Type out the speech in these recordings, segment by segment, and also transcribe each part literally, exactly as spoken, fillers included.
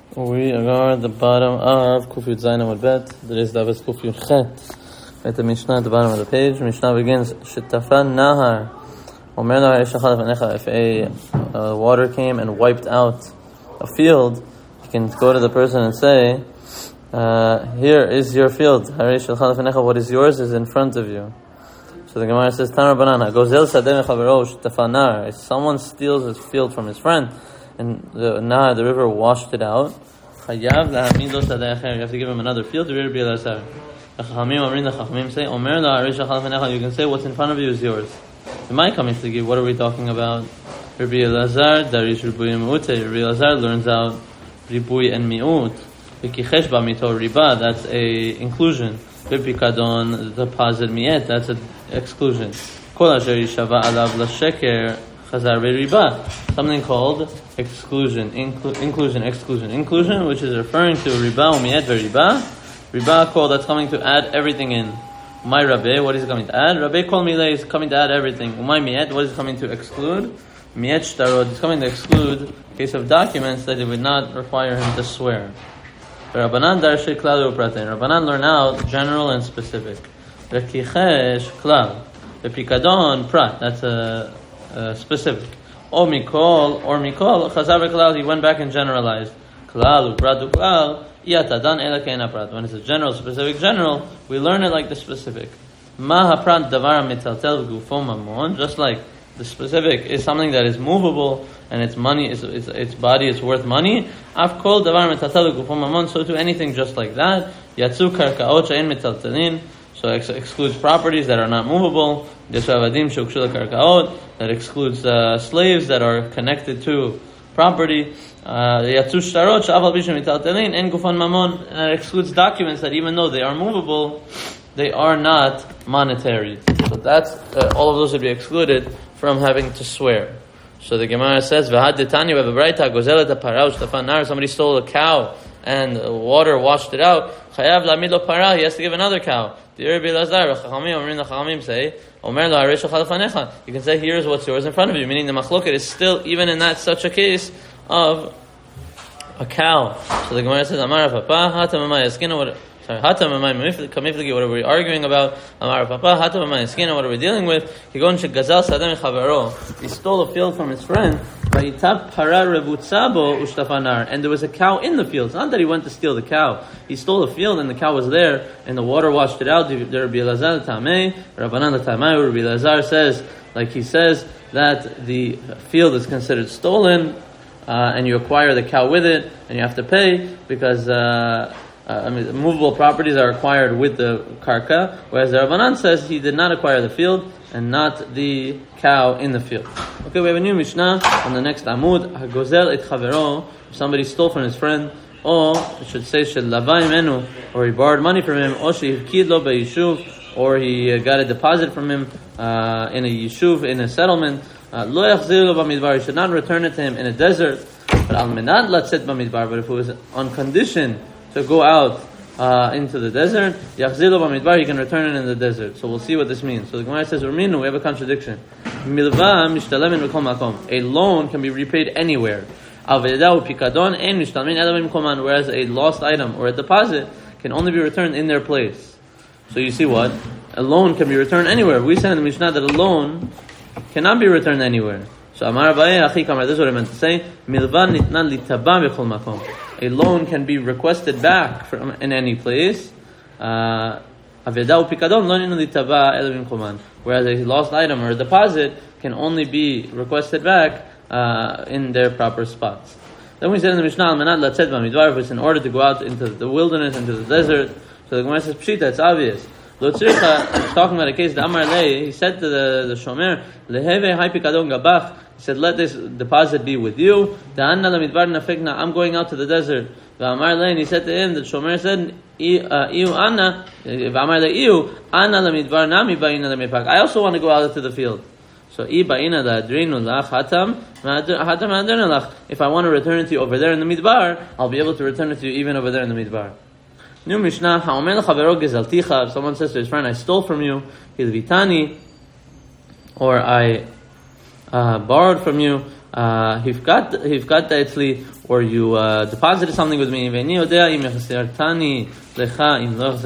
We are at the bottom of Kuf Yud Zayin Amud Bet. There is Davis Kuf Yud Chet. At the Mishnah at the bottom of the page, Mishnah begins, Shetafan Nahar. Omer Nahar Eshachal Fanecha. If a uh, water came and wiped out a field, you can go to the person and say, uh, here is your field. What is yours is in front of you. So the Gemara says, Tanar Banana, Gozel Sadeh Mechavero Shetafan Nahar. If someone steals his field from his friend, and the Nahar, the river, washed it out, you have to give him another field. You can say what's in front of you is yours. In my coming to give, what are we talking about? Rabbi Elazar, Darish Ribui and Me'ut. Rabbi Elazar learns out Ribui and Mi'ut. V'kichesh b'mito riba, that's a inclusion. V'pikadon, the deposit mi'et, that's an exclusion. Kol asher yishava alav l'sheker chazar v'riba. Something called exclusion, inclu- inclusion, exclusion. Inclusion, which is referring to riba u'mi'et v'riba. Riba call, that's coming to add everything in. My Rabbe, what is coming to add? Rabbe kol mileh is coming to add everything. Umay mi'et, what is coming to exclude? Mi'et shtarod is coming to exclude in case of documents that it would not require him to swear. Rabbanan darshe klal u'pratein. Rabbanan learn out general and specific. Rekichesh klal. The pikadon prat, that's a, a specific. O mikol, or mikol, chazar v'klal, he went back and generalized. Klal u'prat u'klal, iyatadan ela ke'ena prat. When it's a general, specific, general, we learn it like the specific. Ma haprat davar mitaltel v'gufo mamon, just like the specific is something that is movable and its money is its, its body is worth money. Af kol davar mitaltel v'gufo mamon, so to anything just like that. Yatsu karkaot she'en mitaltelin, so ex- excludes properties that are not movable. Yatsu avadim she'ukshu karkaot, that excludes uh, slaves that are connected to property. Yatsu shtarot she'aval bishim mitaltelin en gufon mamon, that excludes documents that even though they are movable, they are not monetary. So that's uh, all of those would be excluded from having to swear. So the Gemara says, "V'had detanya v'braita gozelet ha'parah u'shtafan nar." Somebody stole a cow and water washed it out. Chayav la'amid lo parah. He has to give another cow. The Rabbi Elazar, Chachamim, Omrim, the Chachamim say, "Omer lo harish shachal fanecha." You can say, "Here is what's yours in front of you." Meaning the machloket is still even in that such a case of a cow. So the Gemara says, "Amar Papa, hatam amay eskina." What? Sorry, hatam amay kamiflagi. What are we arguing about? Amar Papa, hatam amay eskina. What are we dealing with? Kigon shegazal sadem chavero. He stole a field from his friend. Vayitab para rebutzabo ushtafanar. And there was a cow in the field. It's not that he went to steal the cow. He stole the field and the cow was there, and the water washed it out. Rabbi Elazar tamei, Rabbanan tamei. Rabbi Elazar says, like he says, that the field is considered stolen. Uh, and you acquire the cow with it, and you have to pay because uh, uh, I mean, movable properties are acquired with the karka. Whereas the Rabbanan says he did not acquire the field and not the cow in the field. Okay, we have a new Mishnah on the next Amud. Hagozel et chavero. If somebody stole from his friend, or I should say shelavai menu, or he borrowed money from him, or shehivkid lo b'yishuv, or he uh, got a deposit from him uh, in a yishuv, in a settlement. Lo yachzir lo b'midbar, you should not return it to him in a desert. But al menat latzet b'midbar, but if it was on condition to go out uh, into the desert, yachzir lo b'midbar, you can return it in the desert. So we'll see what this means. So the Gemara says, Urminu, we have a contradiction. Milva mishtalemin v'kol makom. A loan can be repaid anywhere. Al ve'edahu pikadon en mishtalemin ela b'mkom man, whereas a lost item or a deposit can only be returned in their place. So you see what? A loan can be returned anywhere. We said in the Mishnah that a loan cannot be returned anywhere. So Amar Abaye, Achi Kamar, this is what I meant to say. Milvan nitnan litaba b'chol makom. A loan can be requested back from in any place. Aveda upikadon lo nitnan litaba ela b'mkom man. Whereas a lost item or a deposit can only be requested back uh, in their proper spots. Then we said in the Mishnah, Al-Manat latzet b'midbar, if it's in order to go out into the wilderness, into the desert. So the Gemara says, Pshita, it's obvious. Lo tzricha, talking about a case, the Amar Lei, he said to the, the Shomer, Leheve hai pikadon gabach, he said, let this deposit be with you. Da'anna lamidbar nafekna, I'm going out to the desert. V'amar Lei, and he said to him, the Shomer said, Iu anna, v'amar Lei, Iu, anna lamidbar nami ba'ina lamipak. I also want to go out to the field. So, I ba'ina la'adrinu lach hatam, hatam adrinu lach. If I want to return it to you over there in the midbar, I'll be able to return it to you even over there in the midbar. New Mishnah, ha'omer l'chavero gezalticha. If someone says to his friend, I stole from you, hilvitani, or I uh, borrowed from you, uh, hifkat hifkat etzli, or you uh, deposited something with me. Ve'ini yodea im yachzertani lecha im lo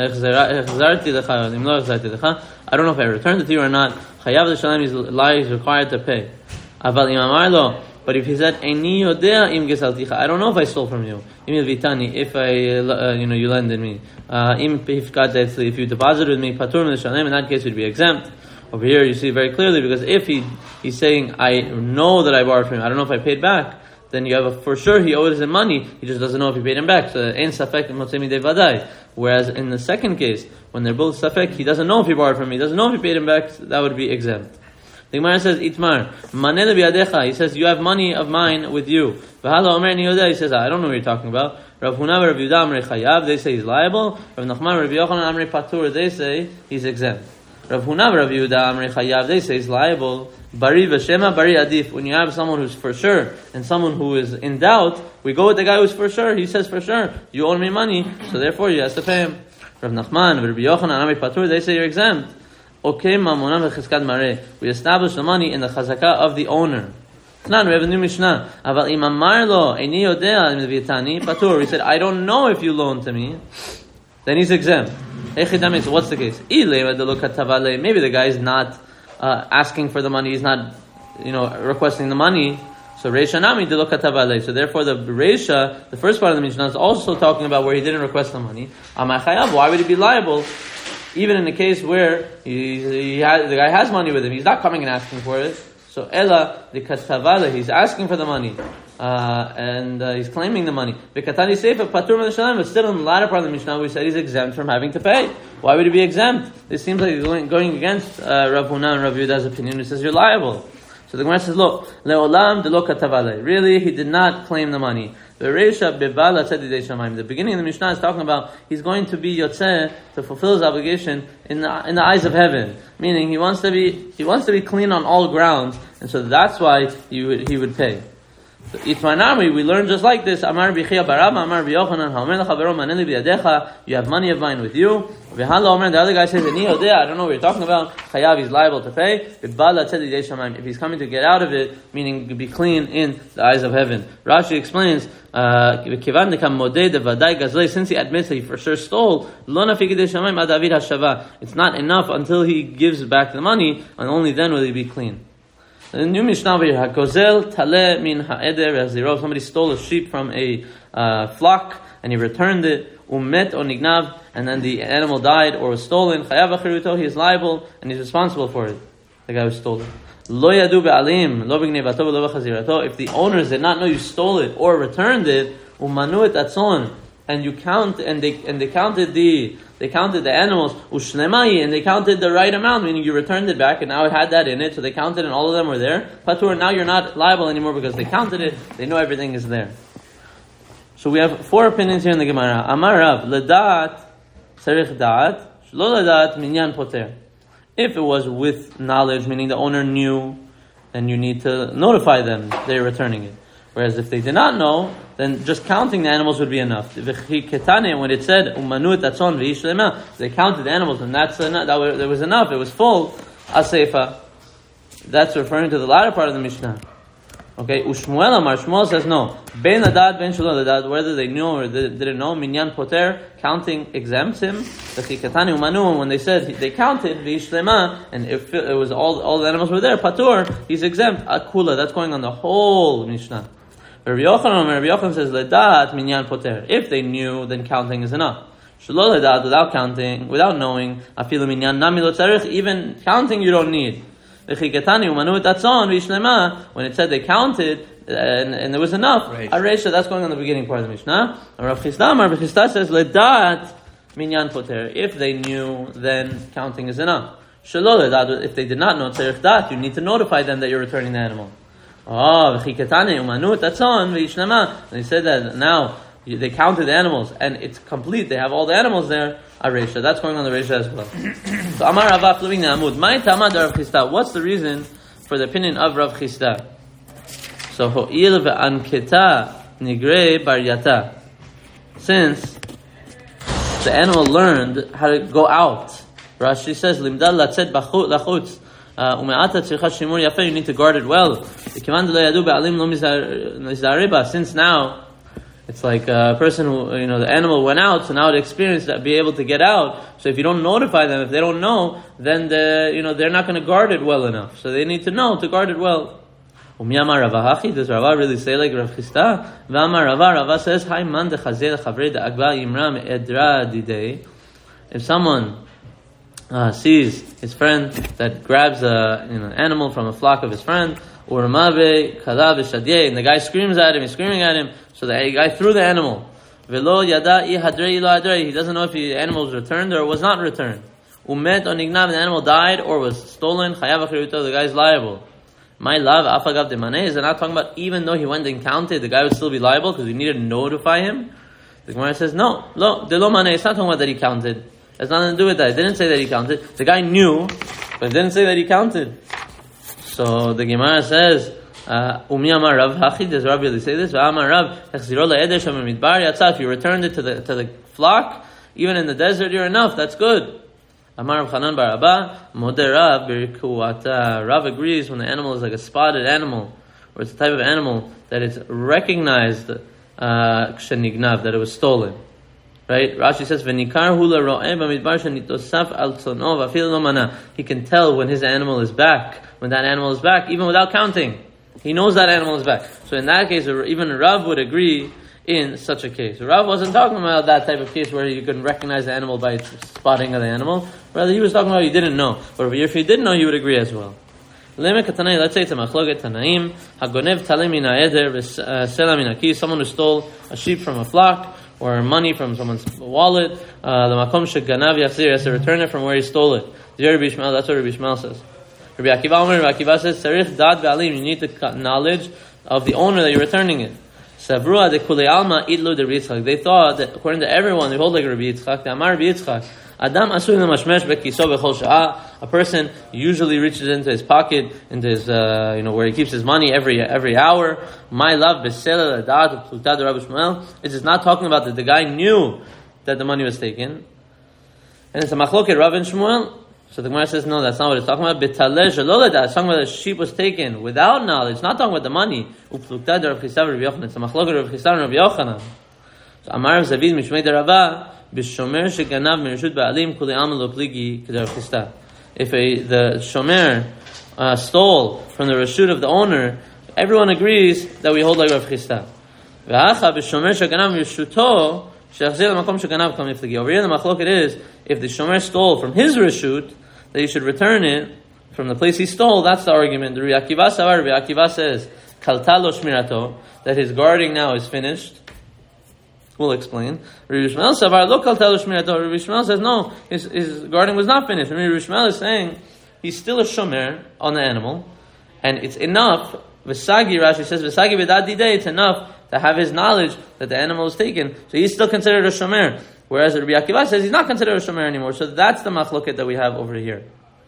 achzerti lecha im lo achzerti lecha. I don't know if I returned it to you or not. Chayav l'shalem is is required to pay. Aval im amar lo. But if he said, "Eini yodea im gesalticha," I don't know if I stole from you. Im vitani, if I, uh, you know, you lended me. Im hifkat etzli, if you deposited with me, patur l'shalem. In that case, you'd be exempt. Over here, you see very clearly, because if he he's saying, "I know that I borrowed from him. I don't know if I paid back," then you have a, for sure he owes him money. He just doesn't know if he paid him back. So ein safek motzei midei vadai. Whereas in the second case, when they're both safek, he doesn't know if he borrowed from him. He doesn't know if he paid him back. That would be exempt. The Gemara says, Itmar, manele biadecha. He says, you have money of mine with you. V'hala omer ni yodeh. He says, I don't know what you're talking about. Rav Huna Rav Yehuda amrei chayav. They say he's liable. Rav Nachman Rav Yochanan amrei patur. They say he's exempt. Rav Huna Rav Yehuda amrei chayav. They say he's liable. Bari v'shema bari adif. When you have someone who's for sure and someone who is in doubt, we go with the guy who's for sure. He says for sure, you owe me money, so therefore you have to pay him. Rav Nachman Rav Yochanan amrei patur. They say you're exempt. Okay, mamonam v'chizkat mareh. We establish the money in the chazakah of the owner. Now we have a new Mishnah. Aval im amar lo eini yodea im vitani patur. We said, I don't know if you loaned to me. Then he's exempt. Echidami. So what's the case? Maybe the guy is not uh, asking for the money. He's not, you know, requesting the money. So reisha nami de lo katavale. So therefore, the reisha, the first part of the Mishnah, is also talking about where he didn't request the money. Amar chayav. Why would he be liable? Even in the case where he, he has, the guy has money with him, he's not coming and asking for it. So Ella, the Katavala, he's asking for the money, uh, and uh, he's claiming the money. The Katani Sefer Patur Mishnah, but still in the latter part of the Mishnah, we said he's exempt from having to pay. Why would he be exempt? This seems like he's going, going against uh, Rav Huna and Rav Yehuda's opinion. He says you're liable. So the Gemara says, look, Leolam de lo Katavale. Really, he did not claim the money. The The beginning of the Mishnah is talking about he's going to be yotzeh to fulfill his obligation in the in the eyes of heaven, meaning he wants to be he wants to be clean on all grounds, and so that's why he would he would pay. So, Itmanami, we learn just like this. Amar b'chia barabba, Amar b'yochanan, haomer lechavero maneli b'yadecha. You have money of mine with you. V'hala omer, the other guy says, Ani yodea, I don't know what you're talking about. Chayav, he's liable to pay. If he's coming to get out of it, meaning to be clean in the eyes of heaven. Rashi explains, uh, since he admits that he for sure stole, it's not enough until he gives back the money, and only then will he be clean. The new Mishnah over here, Hakozel Taleh min ha'eder haziro. Somebody stole a sheep from a uh, flock and he returned it. Umet o nignav, and then the animal died or was stolen. Chayav achiruto, he is liable and he's responsible for it. The guy who stole it. Lo yadu be'alim, lo b'gnevato lo b'chazirato. If the owners did not know you stole it or returned it, umanu et atzon, and you count and they and they counted the they counted the animals ushlemai, and they counted the right amount, meaning you returned it back and now it had that in it, so they counted and all of them were there. Patur, now you're not liable anymore because they counted it, they know everything is there. So we have four opinions here in the Gemara. Amar Rav, ledat tzarich da'at, shlo ledat minyan poter. If it was with knowledge, meaning the owner knew, then you need to notify them they're returning it. Whereas if they did not know, then just counting the animals would be enough. When it said umanu et atzon v'ishlema, they counted the animals, and that's enough, that was, that was enough. It was full. Aseifa. That's referring to the latter part of the Mishnah. Okay, Ushmuel Amar, Shmuel says no. Ben adad, ben shelo adad, whether they knew or they didn't know, minyan poter, counting exempts him. The chikatani umanu, when they said they counted v'ishlema, and if it was all all the animals were there, patur, he's exempt. Akula, that's going on the whole Mishnah. Rabbi Yochanan, Rabbi Yochanan says ledat minyan poter. If they knew, then counting is enough. Shelo ledat, without counting, without knowing, afilu minyan nami lo tzarich, even counting you don't need. When it said they counted and, and there was enough, Aresha, that's going on the beginning part of the Mishnah. Rav Chisda, Rav Chisda says ledat minyan poter. If they knew, then counting is enough. Shelo ledat, if they did not know tzarich dat, you need to notify them that you're returning the animal. Oh, v'chikatani umanu tatzon v'ishlema. And he said that now they counted the animals and it's complete. They have all the animals there. Aresha, that's going on the Resha as well. So Amar Rava living the Amud. My Tamad Rav Chisda. What's the reason for the opinion of Rav Chisda? So Ho'il ve'anketa nigre bar yata. Since the animal learned how to go out, Rashi says Limdal latzet lachutz. ume'ata tzircha shimur yafe, you need to guard it well. Since now, it's like a person who, you know, the animal went out, so now it experienced that, be able to get out. So if you don't notify them, if they don't know, then the, you know, they're not going to guard it well enough. So they need to know to guard it well. Does Rava really say like Rav Chisda? Rava says, if someone uh, sees his friend that grabs a, you know, an animal from a flock of his friend, and the guy screams at him, he's screaming at him, so the guy threw the animal. He doesn't know if the animal was returned or was not returned. The animal died or was stolen. The guy is liable. My love, afagav de maneh, is not talking about even though he went and counted, the guy would still be liable because we needed to notify him. The Gemara says, no, lo, de lo maneh, it's not talking about that he counted. It has nothing to do with that. It didn't say that he counted. The guy knew, but it didn't say that he counted. So the Gemara says, Umi amar Rav Hachi, does Rav really say this? Amar Rav, if you returned it to the to the flock, even in the desert, you're enough, that's good. Amar Rav Chanan bar Abba, Modeh Rav birkuata. Rav agrees when the animal is like a spotted animal, or it's a type of animal that it's recognized kshenignav, that it was stolen. Right? Rashi says, "V'nikar hula ro'eh b'midbar shenitosaf al tzonov afil lo mana." He can tell when his animal is back, when that animal is back, even without counting. He knows that animal is back. So in that case, even Rav would agree in such a case. Rav wasn't talking about that type of case where you can recognize the animal by its spotting of the animal. Rather, he was talking about you didn't know. But if you did know, you would agree as well. Let's say it's a machloket tanaim. Hagonev talim min ha'eder v'sela min ha'ki. Someone who stole a sheep from a flock or money from someone's wallet. The makom sheganav yasir has to return it from where he stole it. Rabbi Ishmael, that's what Rabbi Ishmael says. Rabbi Akiva Omer, Rabbi Akiva says, Sarich dad v'alim, you need the knowledge of the owner that you're returning it. Savrua de kulei alma idlu de Rabbi Yitzchak. They thought that according to everyone, they hold like Rabbi Yitzchak. The Amar Rabbi Yitzchak, Adam asur lemashmesh bekiso bechol sha'ah. A person usually reaches into his pocket, into his, uh, you know, where he keeps his money every every hour. My love, besela dad plutad Rabbi Shmuel. It is not talking about that the guy knew that the money was taken, and it's a machloket Rav and Shmuel. So the Gemara says, no, that's not what it's talking about. It's talking about the sheep was taken without knowledge. It's not talking about the money. It's a machlokah Rav Chisda and Rav Yochanan. So Amar Rav Zavid mishmei derava b'shomer sheganav mireshut ba'alim kulei alma lo pligi k'der Rav Chisda. If a, the shomer uh, stole from the reshut of the owner, everyone agrees that we hold like Rav Chisda. V'acha b'shomer sheganav mireshuto shechzir l'makom sheganav kam nifligi. Over here the machlokah is, if the shomer stole from his reshut, that you should return it from the place he stole. That's the argument. The Rabbi Akiva Savar, Rabbi Akiva says, Kalta lo shmirato, that his guarding now is finished. We'll explain. Rabbi Shmuel Savar, lo kalta lo shmirato. Rabbi Shmuel says, no, his, his guarding was not finished. Rabbi Shmuel is saying, he's still a shomer on the animal, and it's enough, Vesagi, Rashi says, Vesagi v'dad didei, it's enough to have his knowledge that the animal was taken. So he's still considered a shomer. Whereas Rabbi Akiva says he's not considered a shomer anymore. So that's the machloket that we have over here.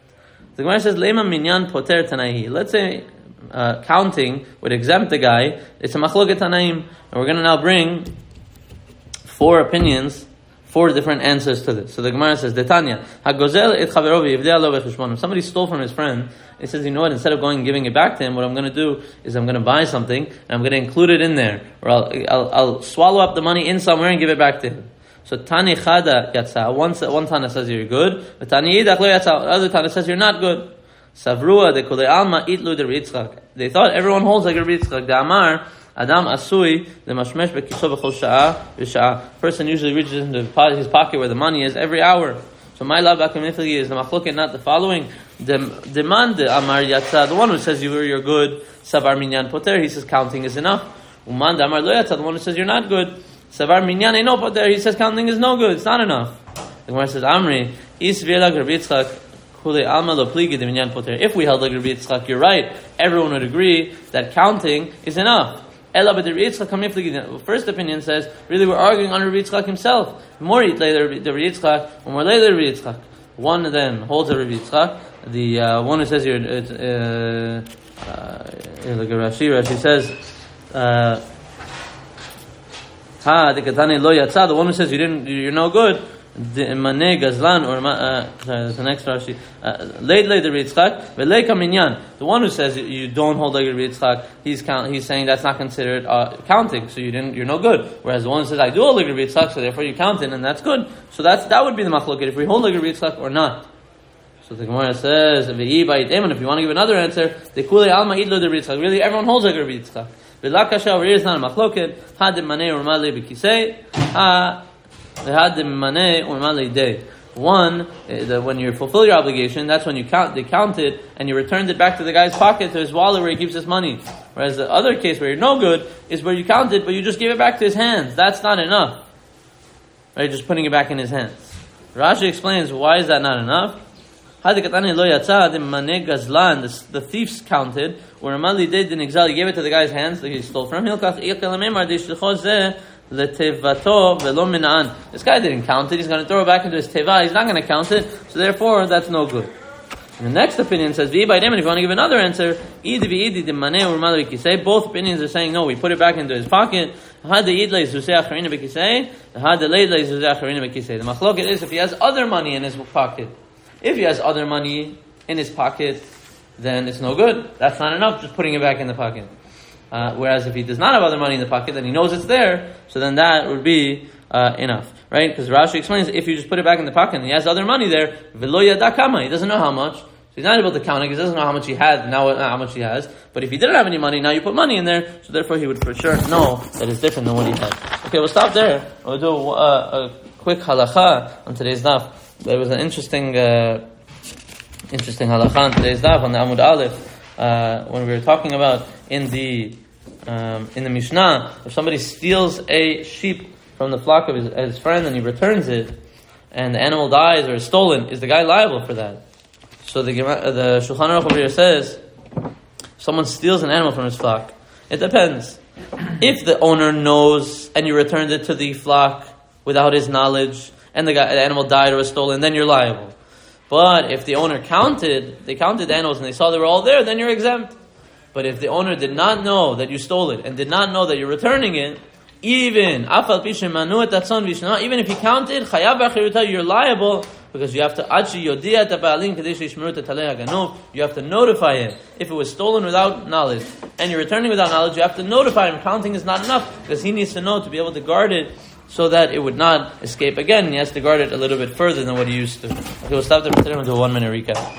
The Gemara says, Leima minyan poter tanaihi. Let's say uh, counting would exempt the guy. It's a machloket tanaim. And we're going to now bring four opinions, four different answers to this. So the Gemara says, Detanya, hagozel et chaverovi yivdei lo b'cheshbonim. If somebody stole from his friend, he says, you know what, instead of going and giving it back to him, what I'm going to do is I'm going to buy something and I'm going to include it in there. Or I'll, I'll, I'll swallow up the money in somewhere and give it back to him. So Tani Chada Yatsa, one, one Tana says you're good, but Tani Yidach Lo Yatsa, other Tana says you're not good. Savrua de Kulei Alma Itlu de Rabbi Yitzchak. They thought everyone holds like Rabbi Yitzchak. The Amar, Adam Asui, the Mashmesh Bekiso B'chol Sha'ah V'Sha'ah. Person usually reaches into his pocket where the money is every hour. So my love Bakamifli is the Machloket, not the following. Demand the Amar Yatsa, the one who says you, you're good, Savar Minyan Poter, he says counting is enough. Uman Amar Lo Yatsa, the one who says you're not good, Savar minyan no poter. He says counting is no good. It's not enough. The Gemara says, Amri, is v'elag Rabbi Yitzchak, kulei alma lo pligi de minyan poter. If we held like Rabbi Yitzchak, you're right. Everyone would agree that counting is enough. Ela but Rabbi Yitzchak kamifligi. The first opinion says, really we're arguing on Rabbi Yitzchak himself. More eat later Rabbi Yitzchak, or more later Rabbi Yitzchak. One of them holds a Rabbi Yitzchak. The uh, one who says you're, uh, uh, like Rashi, Rashi says, uh, Ha, the Katani lo yatsa, the one who says you didn't, you're no good. Mane Gazlan or uh, sorry, that's the next Rashi. Leid leid Rabbi Yitzchak ve'lei kaminyan. The one who says you don't hold like Rabbi Yitzchak, he's count, he's saying that's not considered uh, counting, so you didn't, you're no good. Whereas the one who says I do hold like Rabbi Yitzchak, so therefore you count it, and that's good. So that's that would be the machloket if we hold like Rabbi Yitzchak or not. So the Gemara says, if you want to give another answer, the kule alma idlo Rabbi Yitzchak. Really, everyone holds like Rabbi Yitzchak. V'lakasha over here is not a machloket. Hadim manei urmale b'kisei. Ha. One, when you fulfill your obligation, that's when you count. They count it and you returned it back to the guy's pocket, to his wallet where he keeps his money. Whereas the other case where you're no good is where you count it, but you just give it back to his hands. That's not enough. Right, just putting it back in his hands. Rashi explains why is that not enough. The, the thieves counted, where Amali did in exile, he gave it to the guy's hands that he stole from him. This guy didn't count it, he's going to throw it back into his teva, he's not going to count it, so therefore that's no good. And the next opinion says, if you want to give another answer, both opinions are saying no, we put it back into his pocket. The machloket is if he has other money in his pocket. If he has other money in his pocket, then it's no good. That's not enough, just putting it back in the pocket. Uh, whereas if he does not have other money in the pocket, then he knows it's there, so then that would be uh, enough. Right? Because Rashi explains, if you just put it back in the pocket and he has other money there, v'lo yada kama, he doesn't know how much, so he's not able to count it, because he doesn't know how much he had, now uh, how much he has. But if he didn't have any money, now you put money in there, so therefore he would for sure know that it's different than what he had. Okay, we'll stop there. We'll do uh, a quick halacha on today's daf. There was an interesting, uh, interesting halacha on today's daf on the Amud Aleph uh, when we were talking about in the um, in the Mishnah, if somebody steals a sheep from the flock of his, his friend and he returns it, and the animal dies or is stolen, is the guy liable for that? So the the Shulchan Aruch over here says, someone steals an animal from his flock. It depends. If the owner knows and you returned it to the flock without his knowledge, and the, guy, the animal died or was stolen, then you're liable. But if the owner counted, they counted the animals and they saw they were all there, then you're exempt. But if the owner did not know that you stole it and did not know that you're returning it, even even if he counted, you're liable because you have to you have to notify him. If it was stolen without knowledge and you're returning without knowledge, you have to notify him. Counting is not enough because he needs to know to be able to guard it, so that it would not escape again. He has to guard it a little bit further than what he used to. Okay, we'll stop there for today and do a one minute recap.